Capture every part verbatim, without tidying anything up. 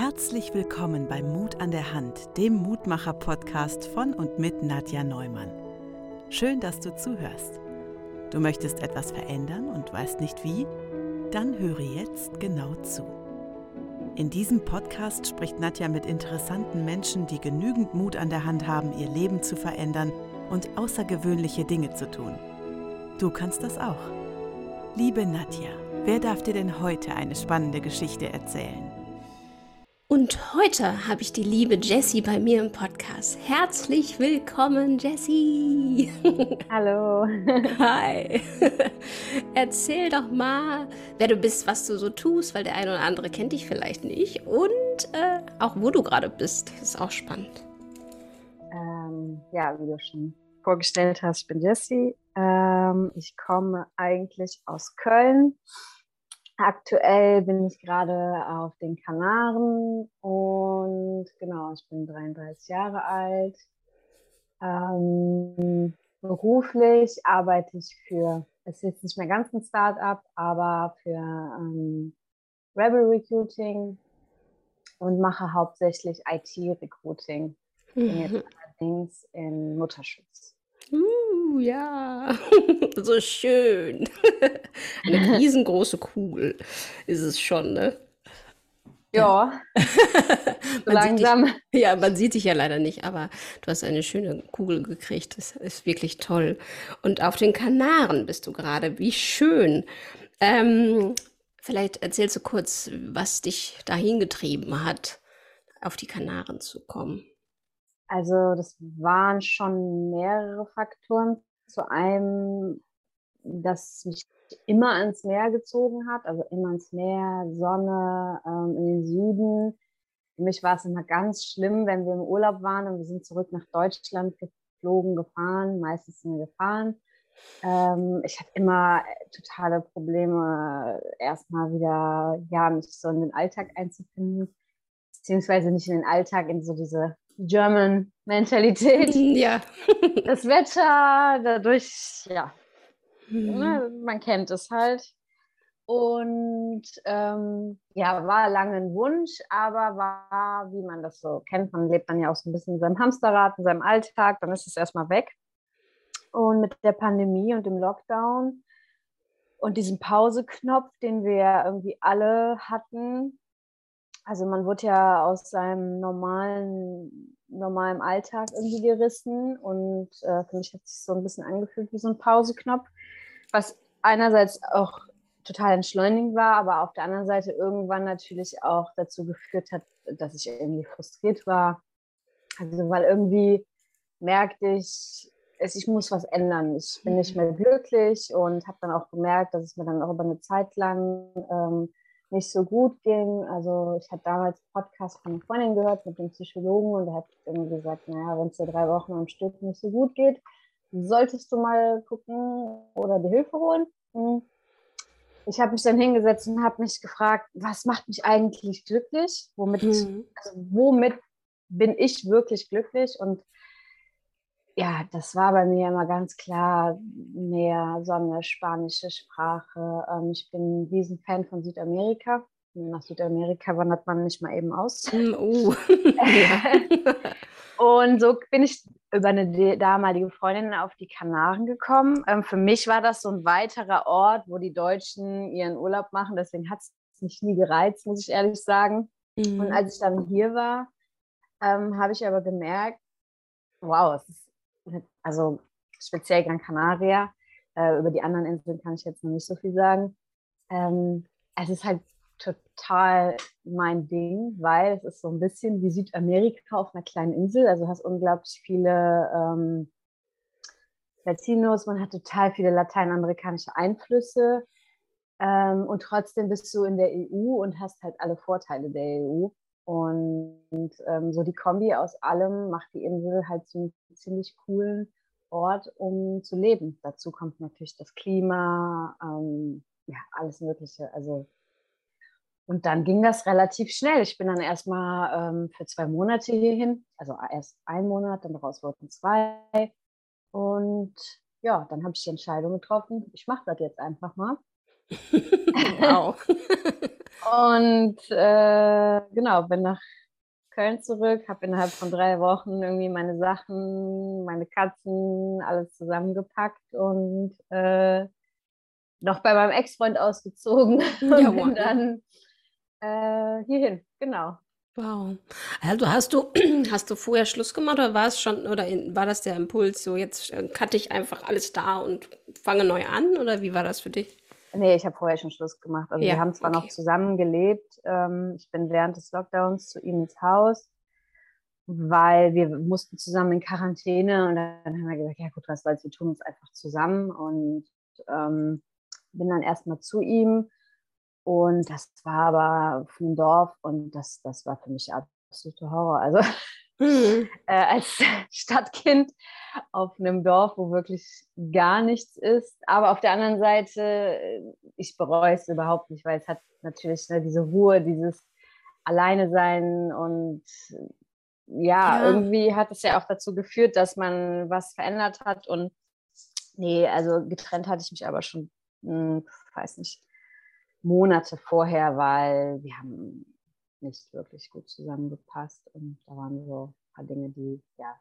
Herzlich willkommen bei Mut an der Hand, dem Mutmacher-Podcast von und mit Nadja Neumann. Schön, dass du zuhörst. Du möchtest etwas verändern und weißt nicht wie? Dann höre jetzt genau zu. In diesem Podcast spricht Nadja mit interessanten Menschen, die genügend Mut an der Hand haben, ihr Leben zu verändern und außergewöhnliche Dinge zu tun. Du kannst das auch. Liebe Nadja, wer darf dir denn heute eine spannende Geschichte erzählen? Und heute habe ich die liebe Jessie bei mir im Podcast. Herzlich willkommen, Jessie. Hallo. Hi. Erzähl doch mal, wer du bist, was du so tust, weil der eine oder andere kennt dich vielleicht nicht. Und äh, auch wo du gerade bist. Das ist auch spannend. Ähm, ja, wie du schon vorgestellt hast, ich bin Jessie. Ähm, ich komme eigentlich aus Köln. Aktuell bin ich gerade auf den Kanaren und genau, ich bin dreiunddreißig Jahre alt. Ähm, beruflich arbeite ich für, es ist jetzt nicht mehr ganz ein Start-up, aber für ähm, Rebel Recruiting und mache hauptsächlich I T-Recruiting. Bin jetzt allerdings in Mutterschutz. Uh, ja, so schön. Eine riesengroße Kugel ist es schon, ne? Ja, so Man sieht dich, langsam. ja, man sieht dich ja leider nicht, aber du hast eine schöne Kugel gekriegt. Das ist wirklich toll. Und auf den Kanaren bist du gerade. Wie schön. Ähm, vielleicht erzählst du kurz, was dich dahin getrieben hat, auf die Kanaren zu kommen. Also das waren schon mehrere Faktoren. Zu einem, dass mich immer ans Meer gezogen hat, also immer ans Meer, Sonne, ähm, in den Süden. Für mich war es immer ganz schlimm, wenn wir im Urlaub waren und wir sind zurück nach Deutschland geflogen, gefahren, meistens sind wir gefahren. Ähm, ich hatte immer totale Probleme, erstmal wieder, ja, mich so in den Alltag einzufinden, beziehungsweise nicht in den Alltag, in so diese German-Mentalität. Ja. Das Wetter, dadurch, ja, Mhm. ne, man kennt es halt. Und ähm, ja, war lange ein Wunsch, aber war, wie man das so kennt, man lebt dann ja auch so ein bisschen in seinem Hamsterrad, in seinem Alltag, dann ist es erstmal weg. Und mit der Pandemie und dem Lockdown und diesem Pauseknopf, den wir ja irgendwie alle hatten, also man wurde ja aus seinem normalen, normalen Alltag irgendwie gerissen und äh, für mich hat es sich so ein bisschen angefühlt wie so ein Pauseknopf, was einerseits auch total entschleunigend war, aber auf der anderen Seite irgendwann natürlich auch dazu geführt hat, dass ich irgendwie frustriert war. Also weil irgendwie merkte ich, es, ich muss was ändern. Ich bin nicht mehr glücklich und habe dann auch gemerkt, dass es mir dann auch über eine Zeit lang ähm, nicht so gut ging. Also ich hatte damals einen Podcast von einer Freundin gehört mit dem Psychologen und der hat irgendwie gesagt, naja, wenn es dir drei Wochen am Stück nicht so gut geht, solltest du mal gucken oder die Hilfe holen. Ich habe mich dann hingesetzt und habe mich gefragt, was macht mich eigentlich glücklich? Womit, Mhm. also womit bin ich wirklich glücklich? Und ja, das war bei mir immer ganz klar Meer, Sonne, spanische Sprache. Ähm, ich bin ein Riesenfan von Südamerika. Nach Südamerika wandert man nicht mal eben aus. Mm, Uh. Ja. Und so bin ich über eine damalige Freundin auf die Kanaren gekommen. Ähm, für mich war das so ein weiterer Ort, wo die Deutschen ihren Urlaub machen. Deswegen hat es mich nie gereizt, muss ich ehrlich sagen. Und Mhm. als ich dann hier war, ähm, habe ich aber gemerkt, wow, es ist also speziell Gran Canaria. Äh, über die anderen Inseln kann ich jetzt noch nicht so viel sagen. Ähm, es ist halt total mein Ding, weil es ist so ein bisschen wie Südamerika auf einer kleinen Insel. Also du hast unglaublich viele ähm, Latinos, man hat total viele lateinamerikanische Einflüsse. Ähm, und trotzdem bist du in der E U und hast halt alle Vorteile der E U. Und ähm, so die Kombi aus allem macht die Insel halt so einen ziemlich coolen Ort, um zu leben. Dazu kommt natürlich das Klima, ähm, ja, alles Mögliche. Also, und dann ging das relativ schnell. Ich bin dann erstmal ähm, für zwei Monate hierhin, also erst ein Monat, dann daraus wurden zwei. Und ja, dann habe ich die Entscheidung getroffen, ich mache das jetzt einfach mal. Wow. Und äh, genau, bin nach Köln zurück, habe innerhalb von drei Wochen irgendwie meine Sachen, meine Katzen, alles zusammengepackt und äh, noch bei meinem Ex-Freund ausgezogen Ja, und bin wow. dann äh, hierhin, genau. Wow. Also hast du, hast du vorher Schluss gemacht oder war es schon, oder in, war das der Impuls, so jetzt äh, cutte ich einfach alles da und fange neu an? Oder wie war das für dich? Nee, ich habe vorher schon Schluss gemacht. Also wir Ja, haben zwar noch okay. zusammen gelebt. Ähm, ich bin während des Lockdowns zu ihm ins Haus, weil wir mussten zusammen in Quarantäne und dann haben wir gesagt, ja gut, was soll's, wir tun uns einfach zusammen und ähm, bin dann erstmal zu ihm und das war aber auf einem Dorf und das, das war für mich absolute Horror. Also Mhm. äh, als Stadtkind auf einem Dorf, wo wirklich gar nichts ist. Aber auf der anderen Seite, äh, ich bereue es überhaupt nicht, weil es hat natürlich ne, diese Ruhe, dieses Alleine sein und ja, Ja, irgendwie hat es ja auch dazu geführt, dass man was verändert hat und nee, also getrennt hatte ich mich aber schon, hm, weiß nicht, Monate vorher, weil wir haben nicht wirklich gut zusammengepasst und da waren so ein paar Dinge, die, ja,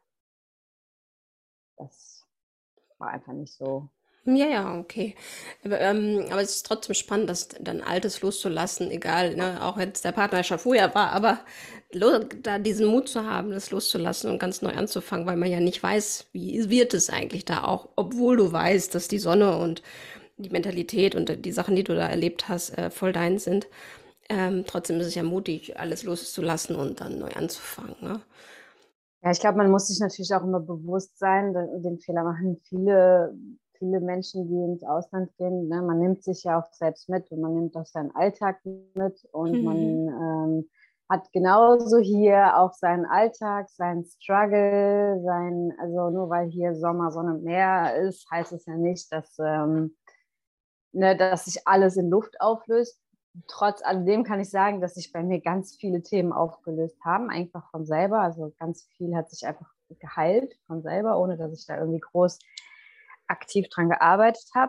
das war einfach nicht so. ja, ja, okay. Aber, ähm, aber es ist trotzdem spannend, das dann Altes loszulassen, egal, ne, auch wenn es der Partner schon vorher war, aber lo da diesen Mut zu haben, das loszulassen und ganz neu anzufangen, weil man ja nicht weiß, wie wird es eigentlich da auch, obwohl du weißt, dass die Sonne und die Mentalität und die Sachen, die du da erlebt hast, äh, voll dein sind. Ähm, trotzdem ist es ja mutig, alles loszulassen und dann neu anzufangen, ne? Ja, ich glaube, man muss sich natürlich auch immer bewusst sein, den, den Fehler machen viele, viele Menschen, die ins Ausland gehen. Ne? Man nimmt sich ja auch selbst mit und man nimmt auch seinen Alltag mit und man Mhm. ähm, hat genauso hier auch seinen Alltag, seinen Struggle, sein, also nur weil hier Sommer, Sonne, Meer ist, heißt es ja nicht, dass, ähm, ne, dass sich alles in Luft auflöst. Trotz alledem kann ich sagen, dass sich bei mir ganz viele Themen aufgelöst haben, einfach von selber. Also ganz viel hat sich einfach geheilt von selber, ohne dass ich da irgendwie groß aktiv dran gearbeitet habe.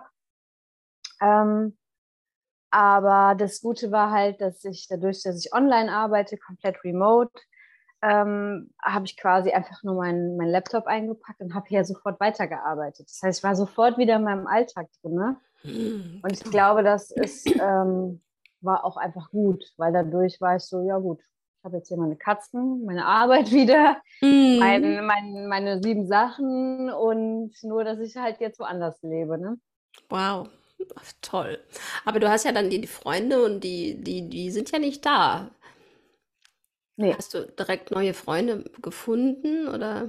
Ähm, aber das Gute war halt, dass ich dadurch, dass ich online arbeite, komplett remote, ähm, habe ich quasi einfach nur meinen mein Laptop eingepackt und habe hier sofort weitergearbeitet. Das heißt, ich war sofort wieder in meinem Alltag drin. Ne? Mhm, Und ich genau. glaube, das ist, ähm, war auch einfach gut, weil dadurch war ich so, ja gut, ich habe jetzt hier meine Katzen, meine Arbeit wieder, Mhm. mein, mein, meine sieben Sachen und nur, dass ich halt jetzt woanders lebe. Ne? Wow, ach, toll. Aber du hast ja dann die, die Freunde und die, die, die sind ja nicht da. Nee. Hast du direkt neue Freunde gefunden oder?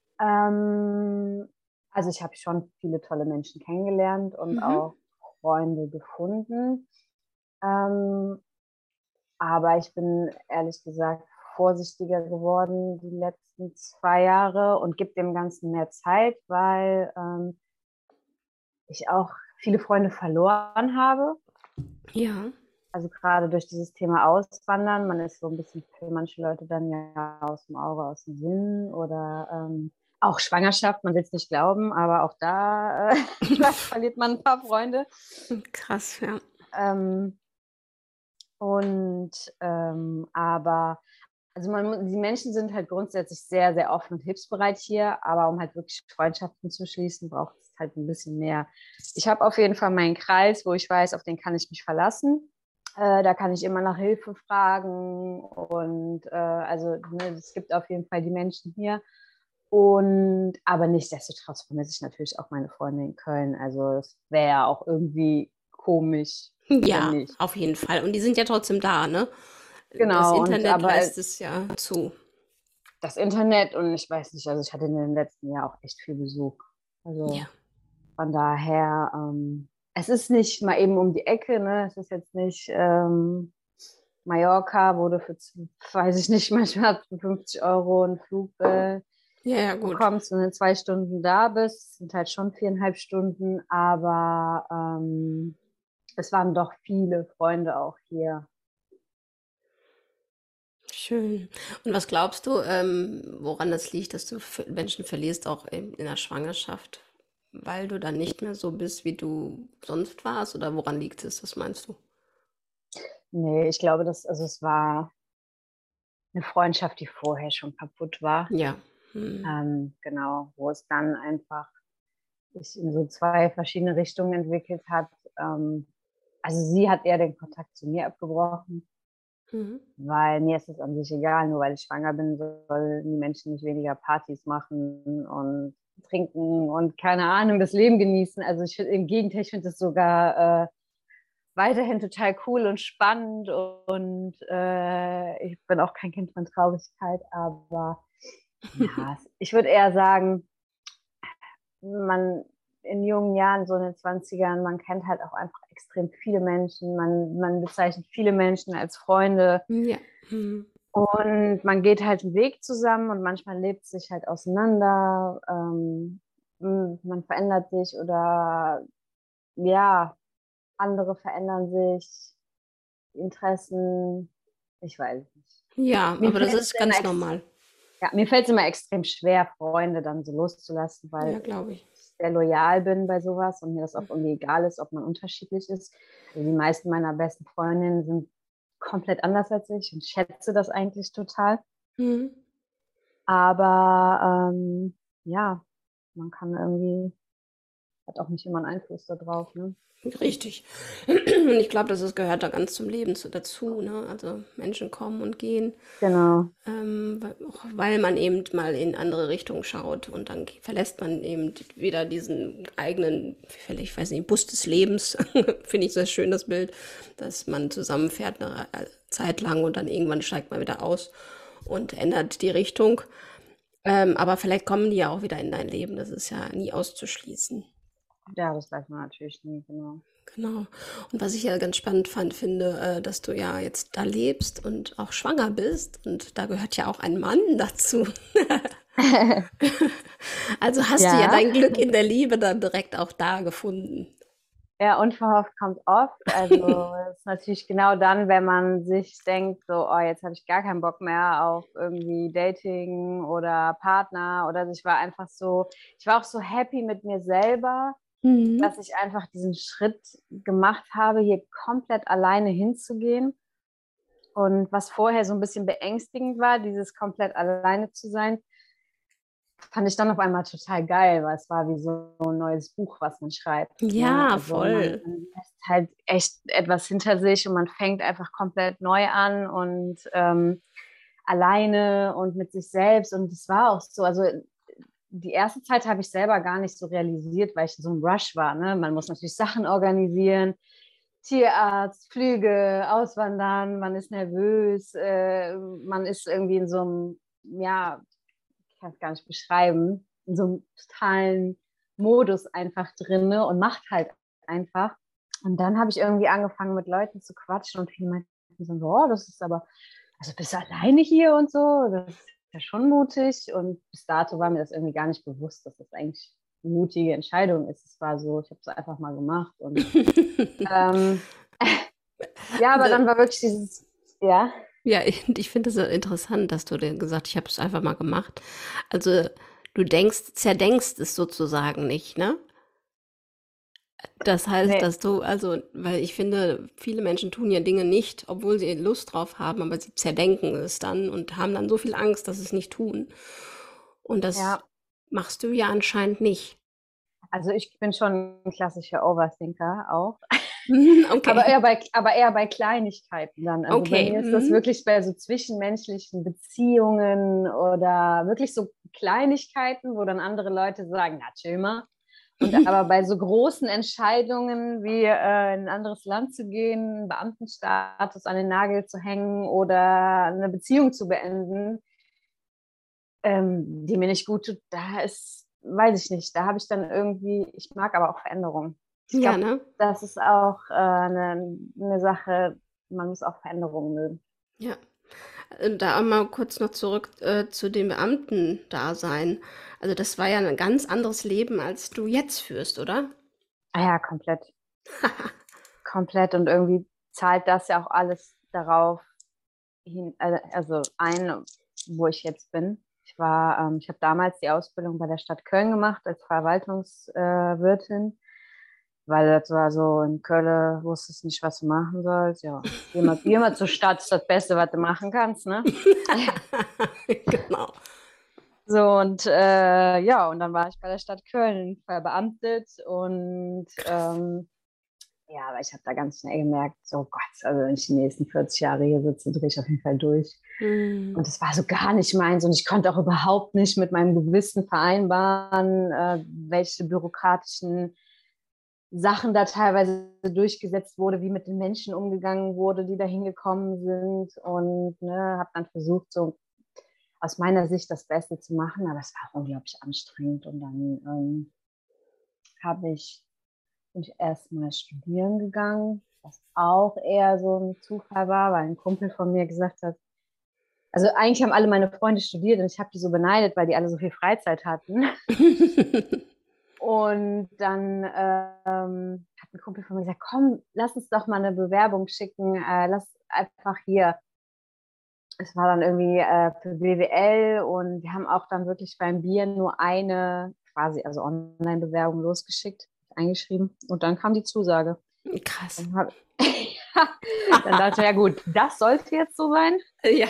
Ähm, also ich habe schon viele tolle Menschen kennengelernt und Mhm. auch Freunde gefunden. Ähm, aber ich bin ehrlich gesagt vorsichtiger geworden die letzten zwei Jahre und gebe dem Ganzen mehr Zeit, weil ähm, ich auch viele Freunde verloren habe. Ja. Also gerade durch dieses Thema Auswandern, man ist so ein bisschen für manche Leute dann ja aus dem Auge, aus dem Sinn oder ähm, auch Schwangerschaft, man will es nicht glauben, aber auch da äh, verliert man ein paar Freunde. Krass, ja. Ähm, und ähm, aber also man, die Menschen sind halt grundsätzlich sehr, sehr offen und hilfsbereit hier, aber um halt wirklich Freundschaften zu schließen, braucht es halt ein bisschen mehr. Ich habe auf jeden Fall meinen Kreis, wo ich weiß, auf den kann ich mich verlassen. Äh, da kann ich immer nach Hilfe fragen und äh, also ne, es gibt auf jeden Fall die Menschen hier. Und aber nichtsdestotrotz vermisse ich natürlich auch meine Freunde in Köln. Also es wäre ja auch irgendwie komisch, wenn Ja, nicht. auf jeden Fall. Und die sind ja trotzdem da, ne? Das Genau, und Internet aber lässt es ja zu. das Internet und ich weiß nicht, also ich hatte in den letzten Jahren auch echt viel Besuch. Ja. Also von daher, ähm, es ist nicht mal eben um die Ecke, ne? Es ist jetzt nicht ähm, Mallorca, wo du für, weiß ich nicht, manchmal für fünfzig Euro einen Flug äh, Ja, ja, gut. bekommst und in zwei Stunden da bist. Es sind halt schon viereinhalb Stunden, aber ähm, es waren doch viele Freunde auch hier. Schön. Und was glaubst du, ähm, woran das liegt, dass du F- Menschen verlierst, auch in, in der Schwangerschaft? weil du dann nicht mehr so bist, wie du sonst warst? Oder woran liegt es? Was meinst du? Nee, ich glaube, dass, also es war eine Freundschaft, die vorher schon kaputt war. Ja. Hm. Ähm, genau, wo es dann einfach sich in so zwei verschiedene Richtungen entwickelt hat. Ähm, also sie hat eher den Kontakt zu mir abgebrochen, Mhm. weil mir ist es an sich egal, nur weil ich schwanger bin, sollen die Menschen nicht weniger Partys machen und trinken und keine Ahnung, das Leben genießen. Also ich finde im Gegenteil, ich finde es sogar äh, weiterhin total cool und spannend und äh, ich bin auch kein Kind von Traurigkeit, aber ja, ich würde eher sagen, man in jungen Jahren, so in den Zwanzigern, man kennt halt auch einfach extrem viele Menschen, man, man bezeichnet viele Menschen als Freunde Ja. Mhm. und man geht halt einen Weg zusammen und manchmal lebt es sich halt auseinander, ähm, man verändert sich oder ja, andere verändern sich, Interessen, ich weiß nicht. Ja, Mir aber das fällt es ist immer, ganz ex normal. ja, mir fällt es immer extrem schwer, Freunde dann so loszulassen, Ja, weil glaube ich. ich sehr loyal bin bei sowas und mir das auch irgendwie egal ist, ob man unterschiedlich ist. Also die meisten meiner besten Freundinnen sind komplett anders als ich und schätze das eigentlich total. Mhm. Aber ähm, ja, man kann irgendwie, hat auch nicht immer einen Einfluss darauf, ne? Richtig. Und ich glaube, das ist, gehört da ganz zum Leben zu, dazu. Ne? Also Menschen kommen und gehen, Genau. ähm, weil, auch weil man eben mal in andere Richtungen schaut und dann verlässt man eben wieder diesen eigenen, ich weiß nicht, Bus des Lebens. Finde ich sehr schön, das Bild, dass man zusammenfährt eine Zeit lang und dann irgendwann steigt man wieder aus und ändert die Richtung. Ähm, aber vielleicht kommen die ja auch wieder in dein Leben. Das ist ja nie auszuschließen. Ja, das weiß man natürlich nie, genau. Genau. Und was ich ja ganz spannend fand, finde, äh, dass du ja jetzt da lebst und auch schwanger bist. Und da gehört ja auch ein Mann dazu. Also hast du ja Ja, dein Glück in der Liebe dann direkt auch da gefunden. ja, unverhofft kommt oft. Also es ist natürlich genau dann, wenn man sich denkt, so, oh, jetzt habe ich gar keinen Bock mehr auf irgendwie Dating oder Partner oder so. Ich war einfach so, ich war auch so happy mit mir selber, Mhm. dass ich einfach diesen Schritt gemacht habe, hier komplett alleine hinzugehen. Und was vorher so ein bisschen beängstigend war, dieses komplett alleine zu sein, fand ich dann auf einmal total geil, weil es war wie so ein neues Buch, was man schreibt. Ne? Ja, Also man, voll. man lässt halt echt etwas hinter sich und man fängt einfach komplett neu an und ähm, alleine und mit sich selbst. Und es war auch so, also die erste Zeit habe ich selber gar nicht so realisiert, weil ich in so einem Rush war. Ne? Man muss natürlich Sachen organisieren, Tierarzt, Flüge, auswandern, man ist nervös, äh, man ist irgendwie in so einem, ja, ich kann es gar nicht beschreiben, in so einem totalen Modus einfach drin und macht halt einfach. Und dann habe ich irgendwie angefangen, mit Leuten zu quatschen und viele meinten so, oh, das ist aber, also bist du alleine hier und so, das ist ja schon mutig. Und bis dato war mir das irgendwie gar nicht bewusst, dass das eigentlich eine mutige Entscheidung ist. Es war so, ich habe es einfach mal gemacht. Und ähm, ja, aber Also, dann war wirklich dieses, ja, ja, ich, ich finde es so interessant, dass du dir gesagt hast, ich habe es einfach mal gemacht. Also, du denkst, zerdenkst es sozusagen nicht, ne? Das heißt, nee, dass du, also, weil ich finde, viele Menschen tun ja Dinge nicht, obwohl sie Lust drauf haben, aber sie zerdenken es dann und haben dann so viel Angst, dass sie es nicht tun. Und das ja. machst du ja anscheinend nicht. Also ich bin schon ein klassischer Overthinker auch. Mhm, Aber okay. eher bei, aber eher bei Kleinigkeiten dann. Also bei Okay. mir ist das Mhm. wirklich bei so zwischenmenschlichen Beziehungen oder wirklich so Kleinigkeiten, wo dann andere Leute sagen, na chill mal. Und aber bei so großen Entscheidungen wie äh, in ein anderes Land zu gehen, einen Beamtenstatus an den Nagel zu hängen oder eine Beziehung zu beenden, ähm, die mir nicht gut tut, da ist, weiß ich nicht, da habe ich dann irgendwie, ich mag aber auch Veränderungen. Ich Ja, glaube, ne? das ist auch äh, eine, eine Sache, man muss auch Veränderungen mögen. Ja. Äh, Da mal kurz noch zurück äh, zu dem Beamtendasein. Also das war ja ein ganz anderes Leben, als du jetzt führst, oder? Ah ja, komplett, komplett und irgendwie zahlt das ja auch alles darauf hin, also ein, wo ich jetzt bin. Ich war, ähm, ich habe damals die Ausbildung bei der Stadt Köln gemacht als Verwaltungswirtin, äh, weil das war so in Köln, wusstest nicht, was du machen sollst. Ja, geh mal, geh mal zur Stadt, ist das Beste, was du machen kannst, ne? Genau. So, und äh, ja, und dann war ich bei der Stadt Köln verbeamtet und ähm, ja, aber ich habe da ganz schnell gemerkt, so Gott, also wenn ich die nächsten vierzig Jahre hier sitze, drehe ich auf jeden Fall durch. Mhm. Und das war so gar nicht meins und ich konnte auch überhaupt nicht mit meinem Gewissen vereinbaren, äh, welche bürokratischen Sachen da teilweise durchgesetzt wurde, wie mit den Menschen umgegangen wurde, die da hingekommen sind und ne, habe dann versucht, so aus meiner Sicht das Beste zu machen, aber es war unglaublich anstrengend und dann ähm, habe ich, bin ich erstmal studieren gegangen, was auch eher so ein Zufall war, weil ein Kumpel von mir gesagt hat, also eigentlich haben alle meine Freunde studiert und ich habe die so beneidet, weil die alle so viel Freizeit hatten. Und dann ähm, hat ein Kumpel von mir gesagt, komm, lass uns doch mal eine Bewerbung schicken, äh, lass einfach hier. Es war dann irgendwie äh, für B W L und wir haben auch dann wirklich beim Bier nur eine quasi, also Online-Bewerbung losgeschickt, eingeschrieben und dann kam die Zusage. Krass. Dann, hab, dann dachte ich, ja gut, das sollte jetzt so sein. Ja.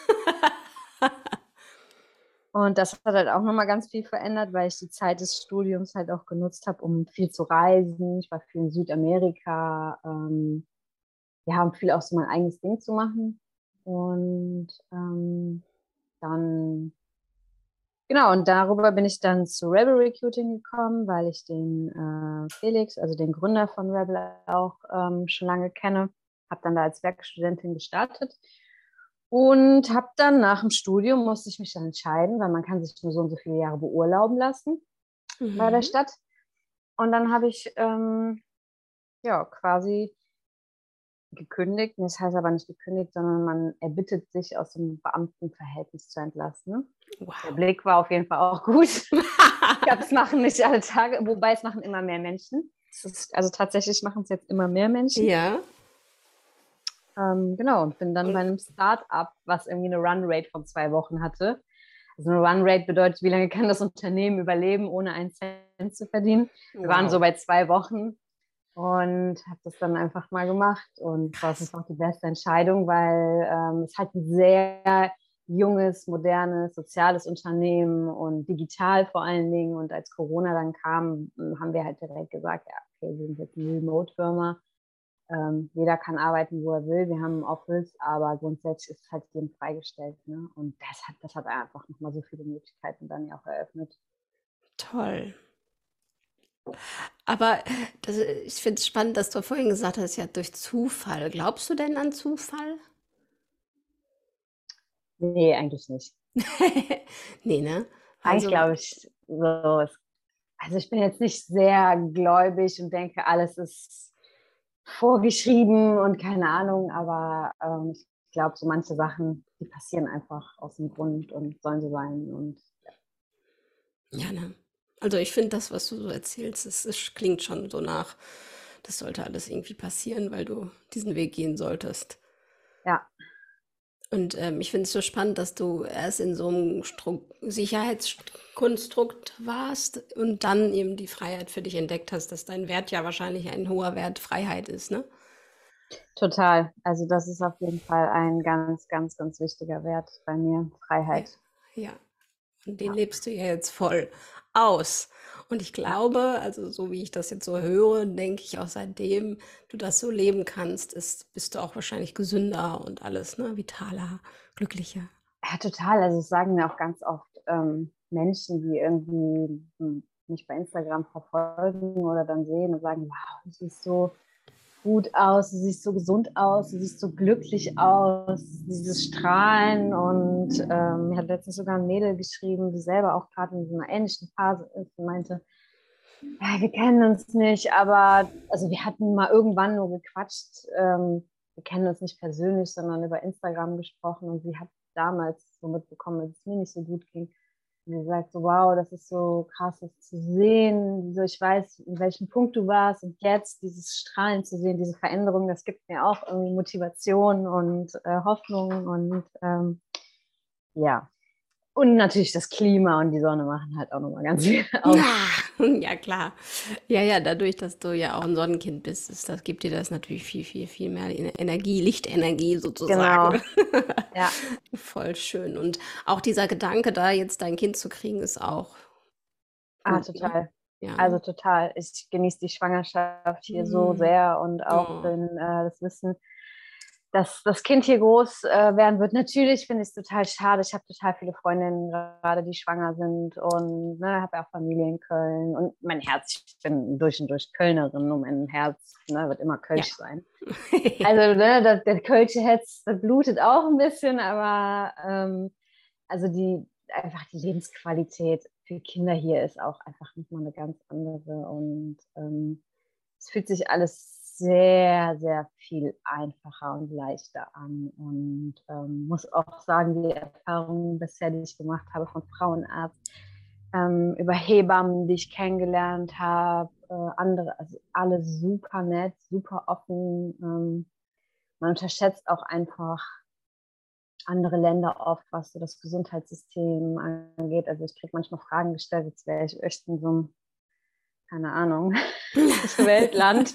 Und das hat halt auch nochmal ganz viel verändert, weil ich die Zeit des Studiums halt auch genutzt habe, um viel zu reisen. Ich war viel in Südamerika, ähm, ja, um viel auch so mein eigenes Ding zu machen. Und ähm, dann, genau, und darüber bin ich dann zu Rebel Recruiting gekommen, weil ich den äh, Felix, also den Gründer von Rebel auch ähm, schon lange kenne. Habe dann da als Werkstudentin gestartet. Und habe dann nach dem Studium, musste ich mich dann entscheiden, weil man kann sich nur so und so viele Jahre beurlauben lassen Mhm. bei der Stadt. Und dann habe ich ähm, ja quasi gekündigt. Das heißt aber nicht gekündigt, sondern man erbittet sich aus dem Beamtenverhältnis zu entlassen. Wow. Der Blick war auf jeden Fall auch gut. Ich glaube, es machen nicht alle Tage, wobei es machen immer mehr Menschen. Es ist, also tatsächlich machen es jetzt immer mehr Menschen. Ja. Ähm, genau, und bin dann Und bei einem Start-up, was irgendwie eine Run-Rate von zwei Wochen hatte. Also eine Run-Rate bedeutet, wie lange kann das Unternehmen überleben, ohne einen Cent zu verdienen. Wir waren so wow. bei zwei Wochen und habe das dann einfach mal gemacht. Und es war auf jeden Fall auch die beste Entscheidung, weil ähm, es halt ein sehr junges, modernes, soziales Unternehmen und digital vor allen Dingen. Und als Corona dann kam, haben wir halt direkt gesagt, ja, okay, wir sind jetzt eine Remote-Firma. Ähm, jeder kann arbeiten, wo er will. Wir haben ein Office, aber grundsätzlich ist es halt jedem freigestellt. Ne? Und das hat, das hat einfach nochmal so viele Möglichkeiten dann ja auch eröffnet. Toll. Aber das, ich finde es spannend, dass du vorhin gesagt hast, ja, durch Zufall. Glaubst du denn an Zufall? Nee, eigentlich nicht. Nee, ne? Eigentlich Also, glaube ich, so, es- also ich bin jetzt nicht sehr gläubig und denke, alles ist vorgeschrieben und keine Ahnung, aber ähm, ich glaube, so manche Sachen, die passieren einfach aus dem Grund und sollen so sein. Und ja, ne? Also ich finde das, was du so erzählst, es, es klingt schon so nach, das sollte alles irgendwie passieren, weil du diesen Weg gehen solltest. ja, Und ähm, ich finde es so spannend, dass du erst in so einem Stru Sicherheitskonstrukt warst und dann eben die Freiheit für dich entdeckt hast, dass dein Wert ja wahrscheinlich ein hoher Wert Freiheit ist, ne? total. Also das ist auf jeden Fall ein ganz, ganz, ganz wichtiger Wert bei mir, Ja, Freiheit. ja. Und den Ja, lebst du ja jetzt voll aus. Und ich ja. glaube, also so wie ich das jetzt so höre, denke ich auch seitdem du das so leben kannst, ist, bist du auch wahrscheinlich gesünder und alles, ne? Vitaler, glücklicher. Ja, total. Also das sagen mir auch ganz oft ähm, Menschen, die irgendwie hm, mich bei Instagram verfolgen oder dann sehen und sagen, wow, du siehst so gut aus, du siehst so gesund aus, du siehst so glücklich aus, dieses Strahlen. Und ähm, mir hat letztens sogar ein Mädel geschrieben, die selber auch gerade in so einer ähnlichen Phase ist und meinte, ja, wir kennen uns nicht, aber also wir hatten mal irgendwann nur gequatscht. Ähm, wir kennen uns nicht persönlich, sondern über Instagram gesprochen und sie hat damals so mitbekommen, dass es mir nicht so gut ging. Und sie sagt so, wow, das ist so krass, das zu sehen. So, ich weiß, in welchem Punkt du warst und jetzt dieses Strahlen zu sehen, diese Veränderung, das gibt mir auch irgendwie Motivation und äh, Hoffnung und ähm, ja. Und natürlich das Klima und die Sonne machen halt auch nochmal ganz viel aus. Ja, ja klar. Ja, ja, dadurch, dass du ja auch ein Sonnenkind bist, ist, das gibt dir das natürlich viel, viel, viel mehr Ener- Energie, Lichtenergie Genau, sozusagen. ja. Voll schön. Und auch dieser Gedanke, da jetzt dein Kind zu kriegen, ist auch Ah, gut, ne? total. Ja. Also total. Ich genieße die Schwangerschaft hier so Hm. sehr und auch Oh. den, äh, das Wissen, dass das Kind hier groß äh, werden wird. Natürlich finde ich es total schade. Ich habe total viele Freundinnen gerade, die schwanger sind und ne, habe ja auch Familie in Köln. Und mein Herz, ich bin durch und durch Kölnerin und mein Herz ne, wird immer Ja. Kölsch sein. Also ne, das, der Kölsche Herz, das blutet auch ein bisschen, aber ähm, also die einfach die Lebensqualität für Kinder hier ist auch einfach nochmal eine ganz andere und ähm, es fühlt sich alles sehr, sehr viel einfacher und leichter an und ähm, muss auch sagen, die Erfahrungen bisher, die ich gemacht habe von Frauenarzt, ähm, über Hebammen, die ich kennengelernt habe, äh, andere, also alle super nett, super offen. Ähm, man unterschätzt auch einfach andere Länder oft, was so das Gesundheitssystem angeht. Also ich kriege manchmal Fragen gestellt, jetzt wäre ich echt in so einem, keine Ahnung, Weltland.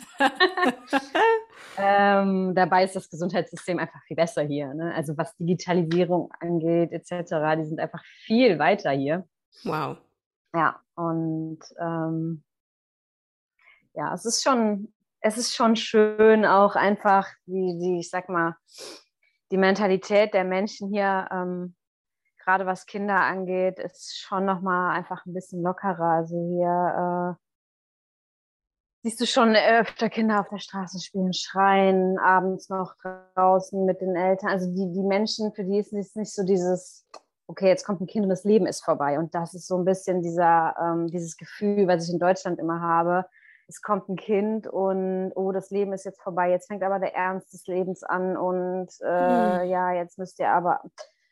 ähm, dabei ist das Gesundheitssystem einfach viel besser hier. Ne? Also was Digitalisierung angeht, et cetera. Die sind einfach viel weiter hier. Wow. Ja, und ähm, ja, es ist schon, es ist schon schön, auch einfach die, die, ich sag mal, die Mentalität der Menschen hier, ähm, gerade was Kinder angeht, ist schon nochmal einfach ein bisschen lockerer. Also hier äh, siehst du schon öfter Kinder auf der Straße spielen, schreien, abends noch draußen mit den Eltern. Also die, die Menschen, für die ist es nicht so dieses, okay, jetzt kommt ein Kind und das Leben ist vorbei. Und das ist so ein bisschen dieser, ähm, dieses Gefühl, was ich in Deutschland immer habe. Es kommt ein Kind und oh, das Leben ist jetzt vorbei. Jetzt fängt aber der Ernst des Lebens an und äh, Hm. ja, jetzt müsst ihr aber.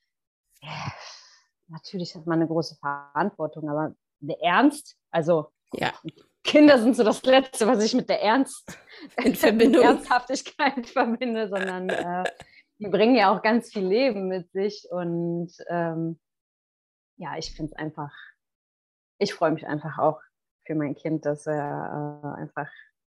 Natürlich hat man eine große Verantwortung, aber der Ernst, also Ja, Kinder ja. sind so das Letzte, was ich mit der Ernst, In mit Verbindung. Ernsthaftigkeit verbinde, sondern äh, die bringen ja auch ganz viel Leben mit sich und ähm, ja, ich finde es einfach, ich freue mich einfach auch für mein Kind, dass er äh, einfach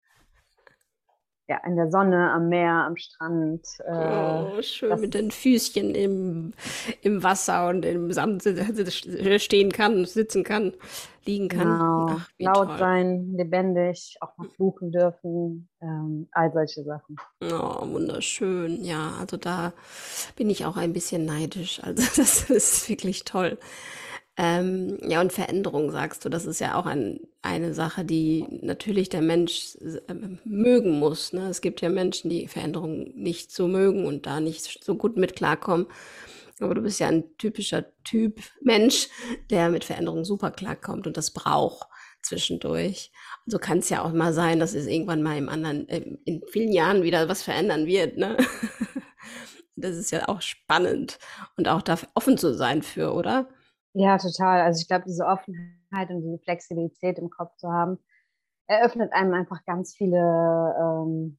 ja, in der Sonne, am Meer, am Strand, äh, Oh, schön mit den das Füßchen im, im Wasser und im Sand si- stehen kann, sitzen kann, liegen kann. genau Ach, wie laut toll. sein, lebendig, auch mal fluchen dürfen, ähm, all solche Sachen. Oh, wunderschön. Ja, also da bin ich auch ein bisschen neidisch. Also das ist wirklich toll. Ähm, ja, und Veränderung sagst du, das ist ja auch ein, eine Sache, die natürlich der Mensch äh, mögen muss. Ne? Es gibt ja Menschen, die Veränderung nicht so mögen und da nicht so gut mit klarkommen. Aber du bist ja ein typischer Typ Mensch, der mit Veränderung super klarkommt und das braucht zwischendurch. So kann es ja auch mal sein, dass es irgendwann mal im anderen, äh, in vielen Jahren wieder was verändern wird, ne? Das ist ja auch spannend und auch da offen zu sein für, oder? Ja, total. Also ich glaube, diese Offenheit und diese Flexibilität im Kopf zu haben, eröffnet einem einfach ganz viele ähm,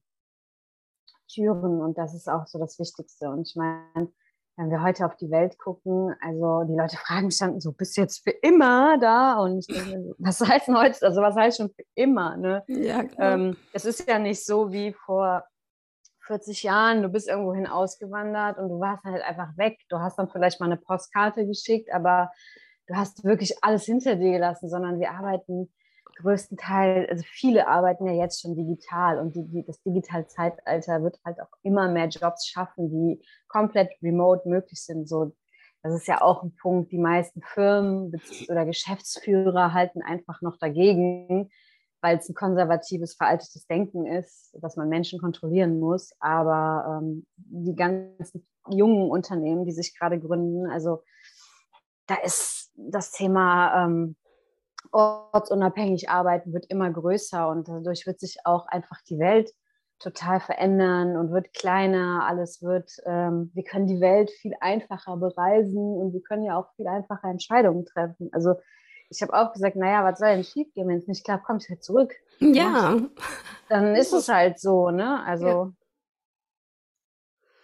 Türen und das ist auch so das Wichtigste. Und ich meine, wenn wir heute auf die Welt gucken, also die Leute fragen mich dann so, bist du jetzt für immer da? Und ich denke, mir, was heißt denn heute, also was heißt schon für immer? Ne? Ja, genau. Ähm, es ist ja nicht so wie vor vierzig Jahren, du bist irgendwohin ausgewandert und du warst halt einfach weg. Du hast dann vielleicht mal eine Postkarte geschickt, aber du hast wirklich alles hinter dir gelassen, sondern wir arbeiten größtenteils, also viele arbeiten ja jetzt schon digital und die, die, das digitale Zeitalter wird halt auch immer mehr Jobs schaffen, die komplett remote möglich sind. So, das ist ja auch ein Punkt, die meisten Firmen oder Geschäftsführer halten einfach noch dagegen, weil es ein konservatives, veraltetes Denken ist, dass man Menschen kontrollieren muss. Aber ähm, die ganzen jungen Unternehmen, die sich gerade gründen, also da ist das Thema ähm, ortsunabhängig arbeiten wird immer größer und dadurch wird sich auch einfach die Welt total verändern und wird kleiner. Alles wird, ähm, wir können die Welt viel einfacher bereisen und wir können ja auch viel einfacher Entscheidungen treffen. Also ich habe auch gesagt, naja, was soll denn schief gehen, wenn es nicht klappt, komme ich halt zurück. Ja, Ja, dann ist es halt so, ne? ja. Also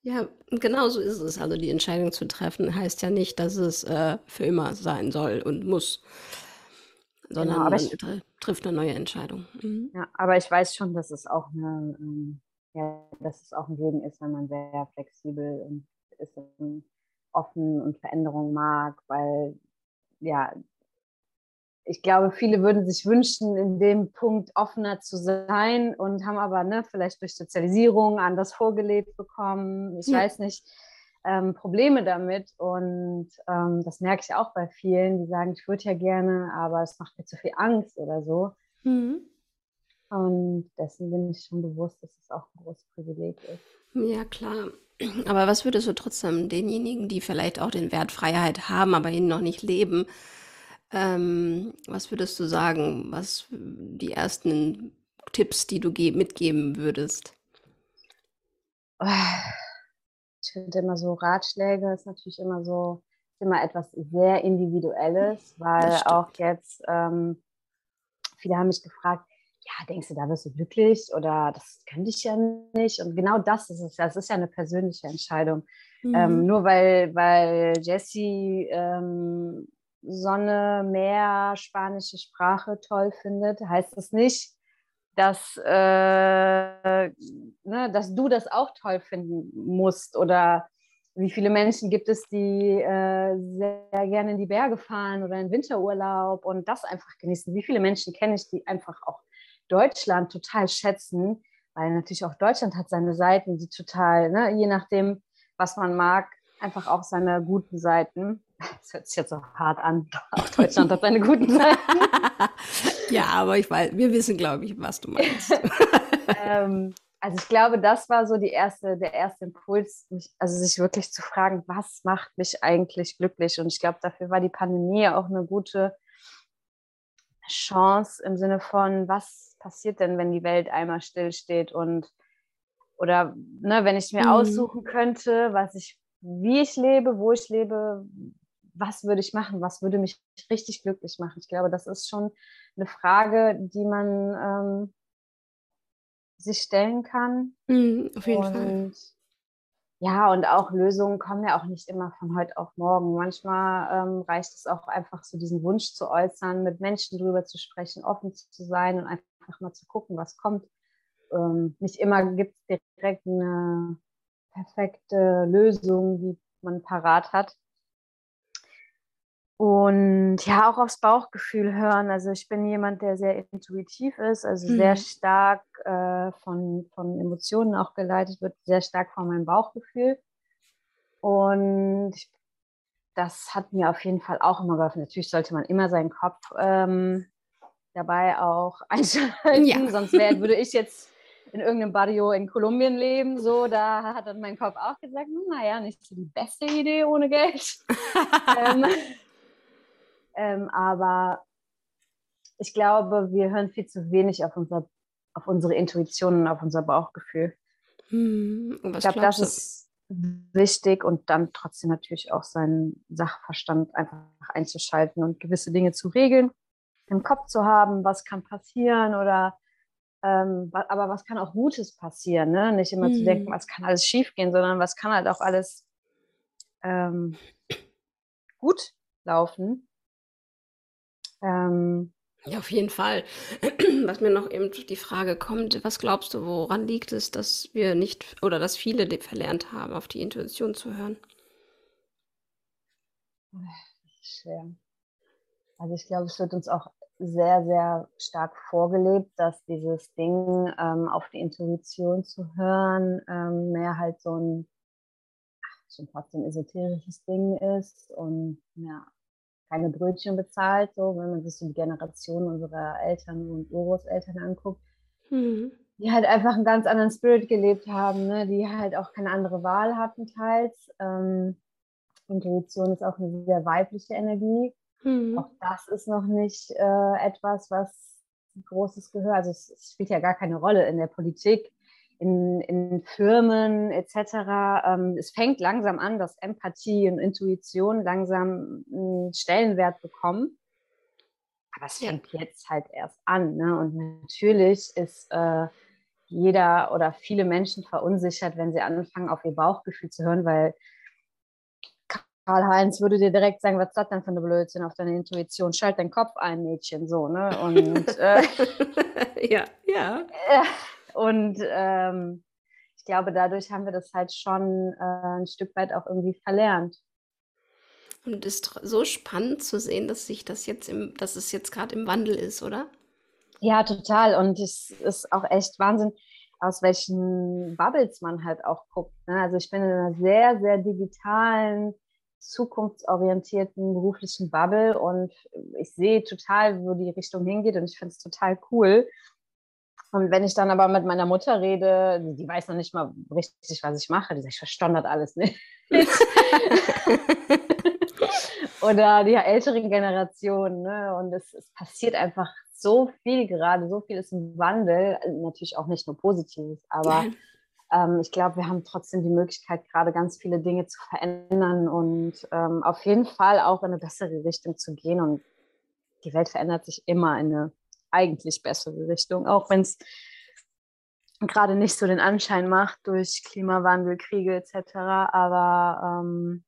Ja, genau so ist es. Also die Entscheidung zu treffen heißt ja nicht, dass es äh, für immer sein soll und muss, Genau, sondern aber man ich, tr trifft eine neue Entscheidung. Mhm. ja, aber ich weiß schon, dass es auch eine, ähm, ja, dass es auch ein Segen ist, wenn man sehr flexibel und ist und offen und Veränderung mag, weil ja, ich glaube, viele würden sich wünschen, in dem Punkt offener zu sein und haben aber ne, vielleicht durch Sozialisierung anders vorgelebt bekommen. Ich Ja. weiß nicht, ähm, Probleme damit. Und ähm, das merke ich auch bei vielen, die sagen, ich würde ja gerne, aber es macht mir zu viel Angst oder so. Mhm. Und dessen bin ich schon bewusst, dass es auch ein großes Privileg ist. Ja, klar. Aber was würdest du trotzdem denjenigen, die vielleicht auch den Wert Freiheit haben, aber ihn noch nicht leben, ähm, was würdest du sagen, was die ersten Tipps, die du ge mitgeben würdest? Ich finde immer so, Ratschläge ist natürlich immer so, ist immer etwas sehr Individuelles, Das weil auch stimmt. jetzt ähm, viele haben mich gefragt, ja, denkst du, da wirst du glücklich oder das könnte ich ja nicht. Und genau das ist es ja. Es ist ja eine persönliche Entscheidung. Ähm, Mhm. nur weil, weil Jessie ähm, Sonne, Meer, spanische Sprache toll findet, heißt das nicht, dass, äh, ne, dass du das auch toll finden musst. Oder wie viele Menschen gibt es, die äh, sehr gerne in die Berge fahren oder in Winterurlaub und das einfach genießen? Wie viele Menschen kenne ich, die einfach auch Deutschland total schätzen? Weil natürlich auch Deutschland hat seine Seiten, die total, ne, je nachdem, was man mag, einfach auch seine guten Seiten. Das hört sich jetzt so hart an. Auch Deutschland hat seine guten Seiten. Ja, aber ich weiß, wir wissen, glaube ich, was du meinst. ähm, also ich glaube, das war so die erste, der erste Impuls, mich, also sich wirklich zu fragen, was macht mich eigentlich glücklich? Und ich glaube, dafür war die Pandemie auch eine gute Chance im Sinne von, was passiert denn, wenn die Welt einmal stillsteht und oder ne, wenn ich mir Mhm. aussuchen könnte, was ich, wie ich lebe, wo ich lebe, was würde ich machen, was würde mich richtig glücklich machen? Ich glaube, das ist schon eine Frage, die man ähm, sich stellen kann. Mhm, auf jeden Fall. Und ja, und auch Lösungen kommen ja auch nicht immer von heute auf morgen. Manchmal ähm, reicht es auch einfach, so diesen Wunsch zu äußern, mit Menschen drüber zu sprechen, offen zu sein und einfach mal zu gucken, was kommt. Ähm, nicht immer gibt es direkt eine perfekte Lösung, die man parat hat. Und ja, auch aufs Bauchgefühl hören. Also ich bin jemand, der sehr intuitiv ist, also sehr Mhm. stark äh, von, von Emotionen auch geleitet wird, sehr stark von meinem Bauchgefühl. Und ich, das hat mir auf jeden Fall auch immer geholfen. Natürlich sollte man immer seinen Kopf ähm, dabei auch Ja. einschalten, sonst wär, würde ich jetzt in irgendeinem Barrio in Kolumbien leben. So, da hat dann mein Kopf auch gesagt, naja, nicht so die beste Idee ohne Geld. ähm, ähm, aber ich glaube, wir hören viel zu wenig auf, unser, auf unsere Intuition und auf unser Bauchgefühl. Mhm. Und Ich was glaube, das glaubst du? ist wichtig und dann trotzdem natürlich auch seinen Sachverstand einfach einzuschalten und gewisse Dinge zu regeln, im Kopf zu haben, was kann passieren oder ähm, aber was kann auch Gutes passieren, ne? Nicht immer zu denken, Mhm. was kann alles schiefgehen, sondern was kann halt auch alles ähm, gut laufen. Ähm, Ja, auf jeden Fall. Was mir noch eben die Frage kommt, was glaubst du, woran liegt es, dass wir nicht oder dass viele de- verlernt haben, auf die Intuition zu hören? schwer. Also ich glaube, es wird uns auch sehr, sehr stark vorgelebt, dass dieses Ding, ähm, auf die Intuition zu hören, ähm, mehr halt so ein schon fast so ein esoterisches Ding ist und ja, keine Brötchen bezahlt, so wenn man sich so die Generation unserer Eltern und Urgroßeltern anguckt, Mhm. die halt einfach einen ganz anderen Spirit gelebt haben, ne? Die halt auch keine andere Wahl hatten teils. Ähm, Intuition ist auch eine sehr weibliche Energie. Mhm. Auch das ist noch nicht äh, etwas, was ein großes Gehör, also es, es spielt ja gar keine Rolle in der Politik, in, in Firmen et cetera. Ähm, es fängt langsam an, dass Empathie und Intuition langsam einen Stellenwert bekommen. Aber es Ja. fängt jetzt halt erst an. Ne? Und natürlich ist äh, jeder oder viele Menschen verunsichert, wenn sie anfangen, auf ihr Bauchgefühl zu hören, weil Karl-Heinz würde dir direkt sagen, was ist das denn für eine Blödsinn auf deine Intuition? Schalt deinen Kopf ein, Mädchen, so, ne? Und, äh, Ja, ja. äh, und ähm, ich glaube, dadurch haben wir das halt schon äh, ein Stück weit auch irgendwie verlernt. Und es ist tr- so spannend zu sehen, dass sich das jetzt im, dass es jetzt gerade im Wandel ist, oder? Ja, total. Und es ist auch echt Wahnsinn, aus welchen Bubbles man halt auch guckt. Ne? Also ich bin in einer sehr, sehr digitalen, zukunftsorientierten beruflichen Bubble und ich sehe total, wo die Richtung hingeht und ich finde es total cool. Und wenn ich dann aber mit meiner Mutter rede, die weiß noch nicht mal richtig, was ich mache, die sagt, ich verstehe das alles nicht. Oder die älteren Generationen. Ne? Und es, es passiert einfach so viel gerade, so viel ist im Wandel, natürlich auch nicht nur Positives, aber Ja, ähm, ich glaube, wir haben trotzdem die Möglichkeit, gerade ganz viele Dinge zu verändern und ähm, auf jeden Fall auch in eine bessere Richtung zu gehen. Und die Welt verändert sich immer in eine eigentlich bessere Richtung, auch wenn es gerade nicht so den Anschein macht durch Klimawandel, Kriege et cetera. Aber ähm,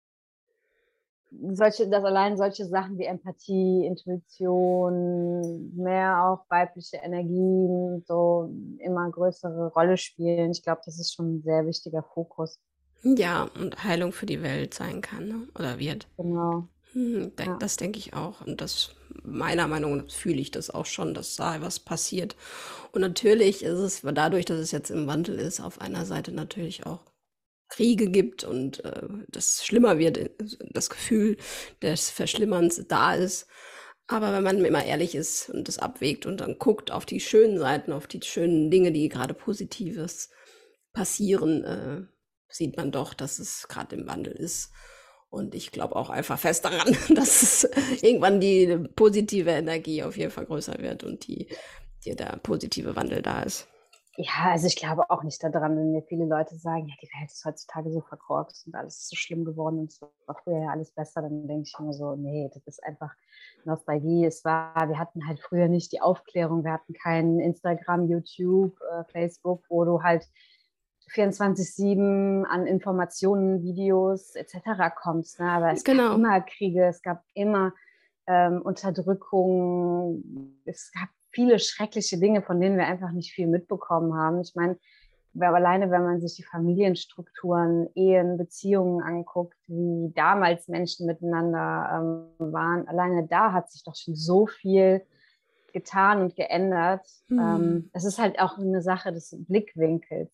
solche, dass allein solche Sachen wie Empathie, Intuition, mehr auch weibliche Energien so immer größere Rolle spielen. Ich glaube, das ist schon ein sehr wichtiger Fokus. ja, und Heilung für die Welt sein kann, ne? Oder wird. Genau. Hm, denk- Ja. das denke ich auch. Und das, meiner Meinung nach, fühle ich das auch schon, dass da was passiert. Und natürlich ist es dadurch, dass es jetzt im Wandel ist, auf einer Seite natürlich auch Kriege gibt und äh, das schlimmer wird, äh, das Gefühl des Verschlimmerns da ist. Aber wenn man immer ehrlich ist und das abwägt und dann guckt auf die schönen Seiten, auf die schönen Dinge, die gerade Positives passieren, äh, sieht man doch, dass es gerade im Wandel ist. Und ich glaube auch einfach fest daran, dass es irgendwann die positive Energie auf jeden Fall größer wird und die, die der positive Wandel da ist. Ja, also ich glaube auch nicht daran, wenn mir viele Leute sagen, ja, die Welt ist heutzutage so verkorkst und alles ist so schlimm geworden und es war früher ja alles besser, dann denke ich immer so, nee, das ist einfach Nostalgie. Es war, wir hatten halt früher nicht die Aufklärung, wir hatten kein Instagram, YouTube, äh, Facebook, wo du halt vierundzwanzig sieben an Informationen, Videos et cetera kommst. Ne? Aber es gab Genau. immer Kriege, es gab immer ähm, Unterdrückung, es gab viele schreckliche Dinge, von denen wir einfach nicht viel mitbekommen haben. Ich meine, alleine, wenn man sich die Familienstrukturen, Ehen, Beziehungen anguckt, wie damals Menschen miteinander ähm, waren, alleine da hat sich doch schon so viel getan und geändert. Hm. Ähm, es ist halt auch eine Sache des Blickwinkels.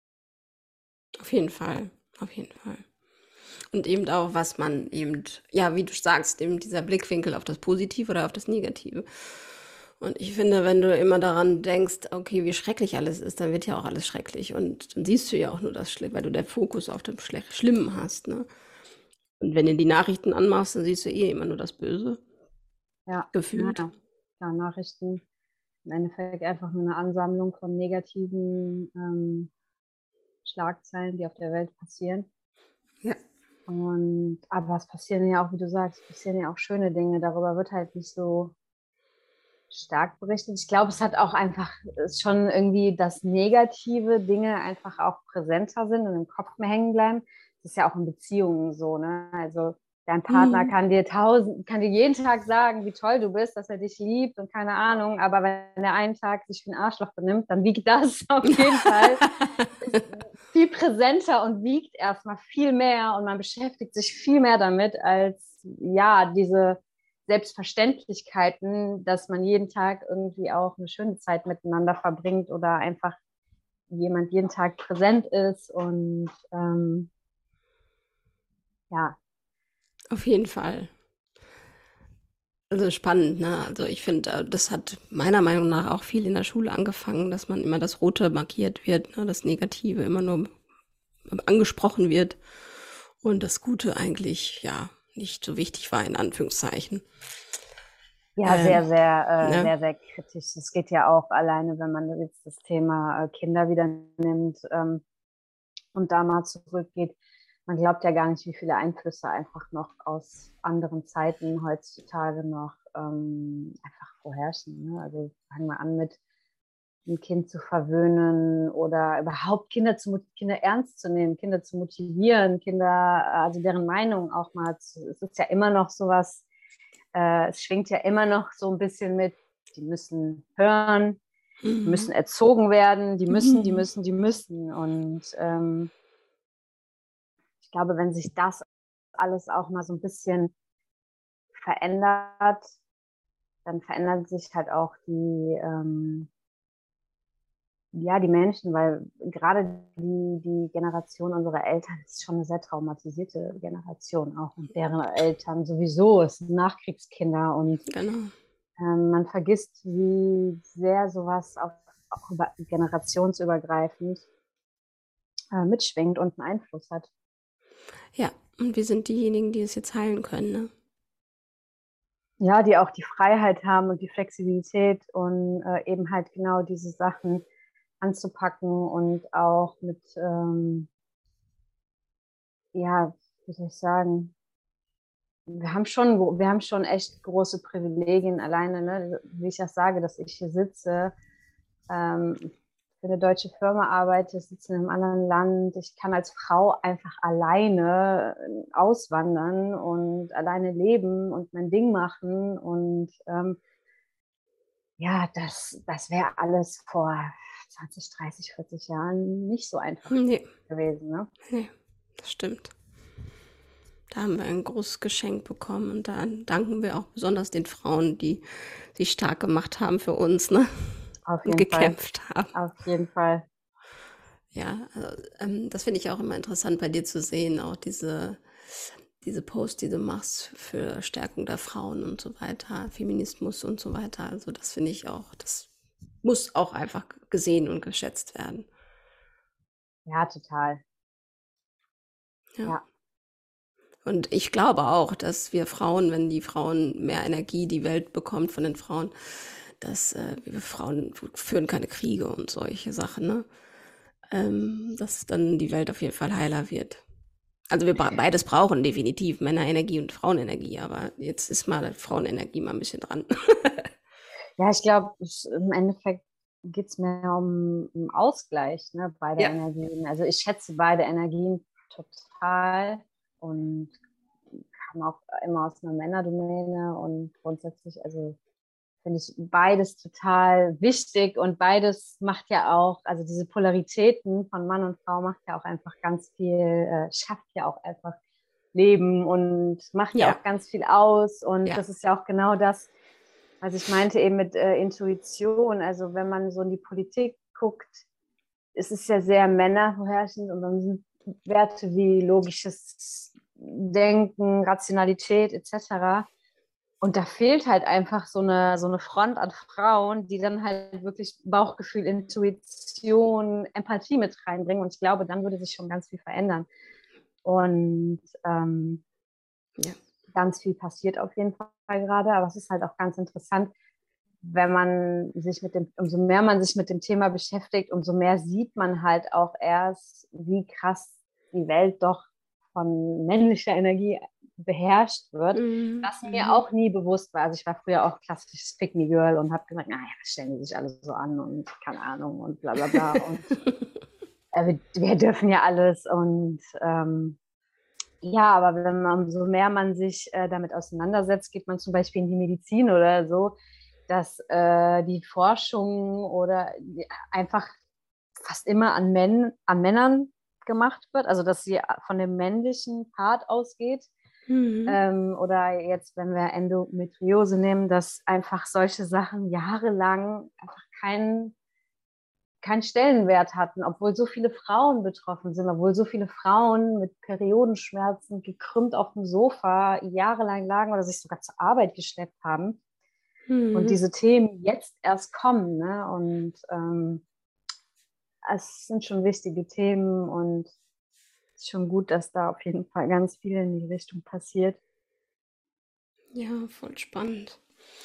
Auf jeden Fall. Auf jeden Fall. Und eben auch, was man eben, ja, wie du sagst, eben dieser Blickwinkel auf das Positive oder auf das Negative. Und ich finde, wenn du immer daran denkst, okay, wie schrecklich alles ist, dann wird ja auch alles schrecklich. Und dann siehst du ja auch nur das Schlimme, weil du den Fokus auf dem Schle Schlimmen hast, ne? Und wenn du die Nachrichten anmachst, dann siehst du eh immer nur das Böse, Ja, ja, gefühlt. ja. Ja, Nachrichten im Endeffekt einfach nur eine Ansammlung von negativen ähm, Schlagzeilen, die auf der Welt passieren. Ja. Und aber es passieren ja auch, wie du sagst, es passieren ja auch schöne Dinge. Darüber wird halt nicht so stark berichtet. Ich glaube, es hat auch einfach ist schon irgendwie, dass negative Dinge einfach auch präsenter sind und im Kopf mehr hängen bleiben. Das ist ja auch in Beziehungen so, ne? Also dein Partner Hm. kann dir tausend, kann dir jeden Tag sagen, wie toll du bist, dass er dich liebt und keine Ahnung, aber wenn er einen Tag sich wie ein Arschloch benimmt, dann wiegt das auf jeden Fall viel präsenter und wiegt erstmal viel mehr und man beschäftigt sich viel mehr damit als ja, diese Selbstverständlichkeiten, dass man jeden Tag irgendwie auch eine schöne Zeit miteinander verbringt oder einfach jemand jeden Tag präsent ist und ähm, ja. Auf jeden Fall. Also spannend, ne? Also ich finde, äh, das hat meiner Meinung nach auch viel in der Schule angefangen, dass man immer das Rote markiert wird, ne? Das Negative immer nur angesprochen wird und das Gute eigentlich, ja, nicht so wichtig war, in Anführungszeichen. Ja, Ähm, sehr, sehr, äh, ne? sehr, sehr kritisch. Es geht ja auch alleine, wenn man jetzt das Thema äh, Kinder wieder nimmt ähm, und da mal zurückgeht. Man glaubt ja gar nicht, wie viele Einflüsse einfach noch aus anderen Zeiten heutzutage noch ähm, einfach vorherrschen. Ne? Also fangen wir an mit ein Kind zu verwöhnen oder überhaupt Kinder zu Kinder ernst zu nehmen, Kinder zu motivieren, Kinder, also deren Meinung auch mal zu, es ist ja immer noch sowas, äh, es schwingt ja immer noch so ein bisschen mit, die müssen hören, die müssen Mhm. erzogen werden, die müssen, die Mhm. müssen, die müssen. Und ähm, ich glaube, wenn sich das alles auch mal so ein bisschen verändert, dann verändern sich halt auch die, ähm, ja, die Menschen, weil gerade die, die Generation unserer Eltern ist schon eine sehr traumatisierte Generation auch und deren Eltern sowieso, es sind Nachkriegskinder und Genau. ähm, man vergisst, wie sehr sowas auch, auch über, generationsübergreifend äh, mitschwingt und einen Einfluss hat. Ja, und wir sind diejenigen, die es jetzt heilen können, ne? Ja, die auch die Freiheit haben und die Flexibilität und äh, eben halt genau diese Sachen anzupacken und auch mit, ähm, ja, wie soll ich sagen, wir haben schon, wir haben schon echt große Privilegien alleine, ne? Wie ich das sage, dass ich hier sitze, ähm, für eine deutsche Firma arbeite, sitze in einem anderen Land. Ich kann als Frau einfach alleine auswandern und alleine leben und mein Ding machen. Und ähm, ja, das, das wäre alles vor zwanzig, dreißig, vierzig Jahren nicht so einfach Nee, gewesen. Ne? nee, das stimmt. Da haben wir ein großes Geschenk bekommen und da danken wir auch besonders den Frauen, die sich stark gemacht haben für uns, ne? Auf Und jeden Fall. gekämpft haben. Auf jeden Fall. Ja, also, ähm, das finde ich auch immer interessant bei dir zu sehen, auch diese, diese Posts, die du machst für Stärkung der Frauen und so weiter, Feminismus und so weiter. Also das finde ich auch, das muss auch einfach gesehen und geschätzt werden. Ja, total. Ja. Ja. Und ich glaube auch, dass wir Frauen, wenn die Frauen mehr Energie die Welt bekommt von den Frauen, dass äh, wir Frauen führen keine Kriege und solche Sachen, ne? Ähm, dass dann die Welt auf jeden Fall heiler wird. Also wir bra- beides brauchen definitiv Männerenergie und Frauenenergie, aber jetzt ist mal Frauenenergie mal ein bisschen dran. Ja, ich glaube, im Endeffekt geht es mehr um, um Ausgleich, ne, beider Ja. Energien. Also ich schätze beide Energien total und kam auch immer aus einer Männerdomäne und grundsätzlich, also finde ich beides total wichtig und beides macht ja auch, also diese Polaritäten von Mann und Frau macht ja auch einfach ganz viel, äh, schafft ja auch einfach Leben und macht ja Ja, auch ganz viel aus und ja. das ist ja auch genau das, was ich meinte eben mit äh, Intuition. Also wenn man so in die Politik guckt, ist es ja sehr männerherrschend und dann sind Werte wie logisches Denken, Rationalität et cetera. Und da fehlt halt einfach so eine, so eine Front an Frauen, die dann halt wirklich Bauchgefühl, Intuition, Empathie mit reinbringen. Und ich glaube, dann würde sich schon ganz viel verändern. Und ähm, Ja. ganz viel passiert auf jeden Fall gerade. Aber es ist halt auch ganz interessant, wenn man sich mit dem, umso mehr man sich mit dem Thema beschäftigt, umso mehr sieht man halt auch erst, wie krass die Welt doch von männlicher Energie beherrscht wird, Mhm. was mir Mhm. auch nie bewusst war. Also ich war früher auch klassisches Pick-me-Girl und habe gesagt, naja, was stellen die sich alle so an und keine Ahnung und bla bla bla und äh, wir, wir dürfen ja alles und ähm, ja, aber wenn man, umso mehr man sich äh, damit auseinandersetzt, geht man zum Beispiel in die Medizin oder so, dass äh, die Forschung oder die einfach fast immer an, Männ an Männern gemacht wird, also dass sie von dem männlichen Part ausgeht. Mhm. Ähm, oder jetzt, wenn wir Endometriose nehmen, dass einfach solche Sachen jahrelang einfach keinen keinen Stellenwert hatten, obwohl so viele Frauen betroffen sind, obwohl so viele Frauen mit Periodenschmerzen gekrümmt auf dem Sofa jahrelang lagen oder sich sogar zur Arbeit geschleppt haben. Und Mhm. diese Themen jetzt erst kommen. Ne? Und ähm, es sind schon wichtige Themen und es ist schon gut, dass da auf jeden Fall ganz viel in die Richtung passiert. Ja, voll spannend.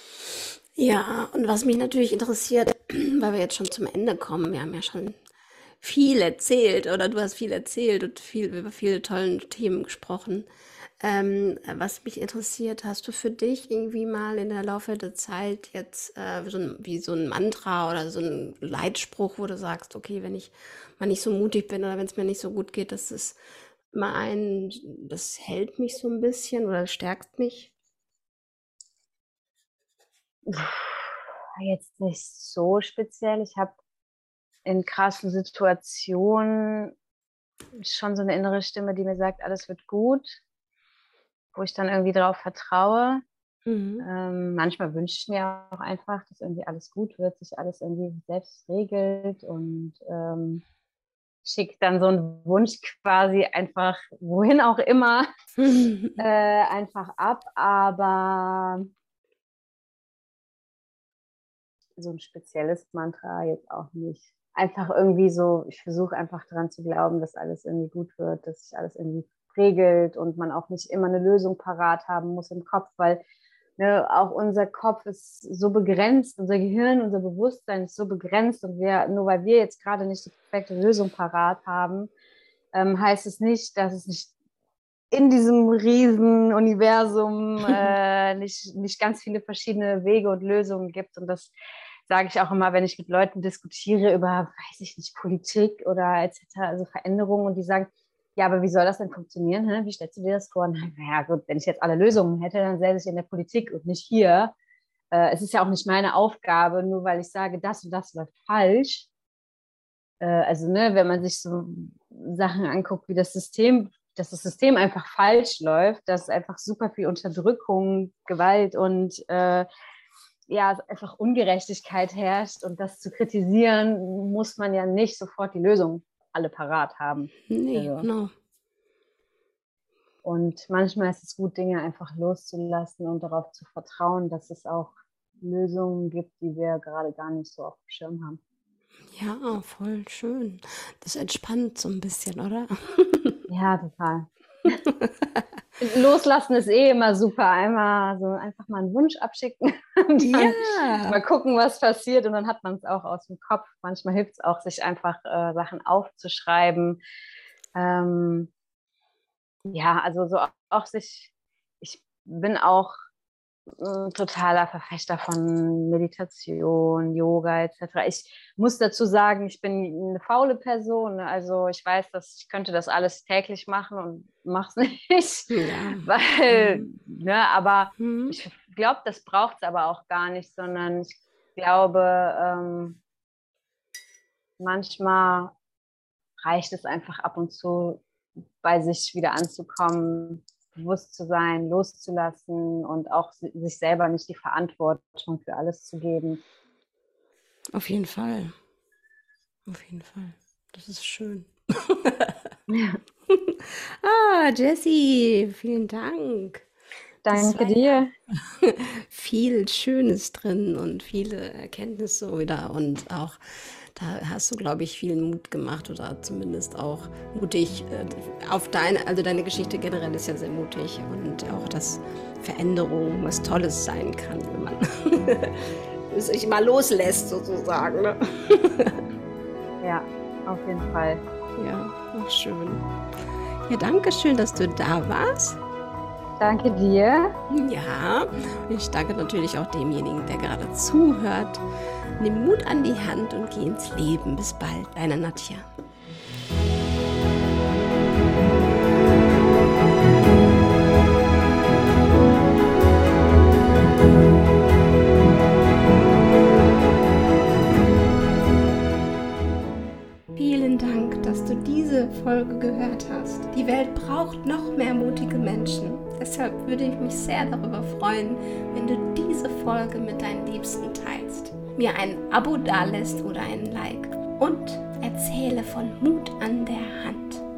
Ja, und was mich natürlich interessiert, weil wir jetzt schon zum Ende kommen, wir haben ja schon viel erzählt oder du hast viel erzählt und viel über viele tolle Themen gesprochen. Ähm, was mich interessiert, hast du für dich irgendwie mal in der Laufe der Zeit jetzt äh, so ein, wie so ein Mantra oder so ein Leitspruch, wo du sagst, okay, wenn ich mal nicht so mutig bin oder wenn es mir nicht so gut geht, das ist mal ein, das hält mich so ein bisschen oder stärkt mich? Jetzt nicht so speziell. Ich habe in krassen Situationen schon so eine innere Stimme, die mir sagt, alles wird gut, wo ich dann irgendwie drauf vertraue. Mhm. Ähm, manchmal wünsche ich mir auch einfach, dass irgendwie alles gut wird, sich alles irgendwie selbst regelt und ähm, schicke dann so einen Wunsch quasi einfach, wohin auch immer, äh, einfach ab. Aber so ein spezielles Mantra jetzt auch nicht. Einfach irgendwie so, ich versuche einfach daran zu glauben, dass alles irgendwie gut wird, dass sich alles irgendwie regelt und man auch nicht immer eine Lösung parat haben muss im Kopf, weil ne, auch unser Kopf ist so begrenzt, unser Gehirn, unser Bewusstsein ist so begrenzt und wir, nur weil wir jetzt gerade nicht die perfekte Lösung parat haben, ähm, heißt es nicht, dass es nicht in diesem riesen Universum äh, nicht, nicht ganz viele verschiedene Wege und Lösungen gibt. Und das sage ich auch immer, wenn ich mit Leuten diskutiere über, weiß ich nicht, Politik oder et cetera, also Veränderungen und die sagen, ja, aber wie soll das denn funktionieren? Hä? Wie stellst du dir das vor? Naja, gut, wenn ich jetzt alle Lösungen hätte, dann säße ich in der Politik und nicht hier. Äh, es ist ja auch nicht meine Aufgabe, nur weil ich sage, das und das läuft falsch. Äh, also, ne, wenn man sich so Sachen anguckt, wie das System, dass das System einfach falsch läuft, dass einfach super viel Unterdrückung, Gewalt und äh, ja, einfach Ungerechtigkeit herrscht und das zu kritisieren, muss man ja nicht sofort die Lösung alle parat haben. Nee, Also, genau. und manchmal ist es gut, Dinge einfach loszulassen und darauf zu vertrauen, dass es auch Lösungen gibt, die wir gerade gar nicht so auf dem Schirm haben. Ja, voll schön. Das entspannt so ein bisschen, oder? Ja, total. Loslassen ist eh immer super. Einmal so einfach mal einen Wunsch abschicken und dann Ja. mal gucken, was passiert. Und dann hat man es auch aus dem Kopf. Manchmal hilft es auch, sich einfach äh, Sachen aufzuschreiben. Ähm, ja, also so auch, auch sich, ich bin auch ein totaler Verfechter von Meditation, Yoga et cetera. Ich muss dazu sagen, ich bin eine faule Person. Also ich weiß, dass ich könnte das alles täglich machen und mache es nicht. Ja. Weil, Mhm. ne, aber Mhm. ich glaube, das braucht es aber auch gar nicht, sondern ich glaube, ähm, manchmal reicht es einfach ab und zu, bei sich wieder anzukommen, bewusst zu sein, loszulassen und auch sich selber nicht die Verantwortung für alles zu geben. Auf jeden Fall. Auf jeden Fall. Das ist schön. Ja. Ah, Jessie, vielen Dank. Das Danke war dir. ja viel Schönes drin und viele Erkenntnisse wieder und auch da hast du, glaube ich, viel Mut gemacht oder zumindest auch mutig äh, auf deine, also deine Geschichte generell ist ja sehr mutig und auch, dass Veränderung was Tolles sein kann, wenn man sich mal loslässt sozusagen. Ne? Ja, auf jeden Fall. Ja, auch schön. Ja, danke schön, dass du da warst. Danke dir. Ja, und ich danke natürlich auch demjenigen, der gerade zuhört. Nimm Mut an die Hand und geh ins Leben. Bis bald, deine Nadja. Vielen Dank, dass du diese Folge gehört hast. Die Welt braucht noch mehr mutige Menschen. Deshalb würde ich mich sehr darüber freuen, wenn du diese Folge mit deinen Liebsten teilst, mir ein Abo dalässt oder ein Like und erzähle von Mut an der Hand.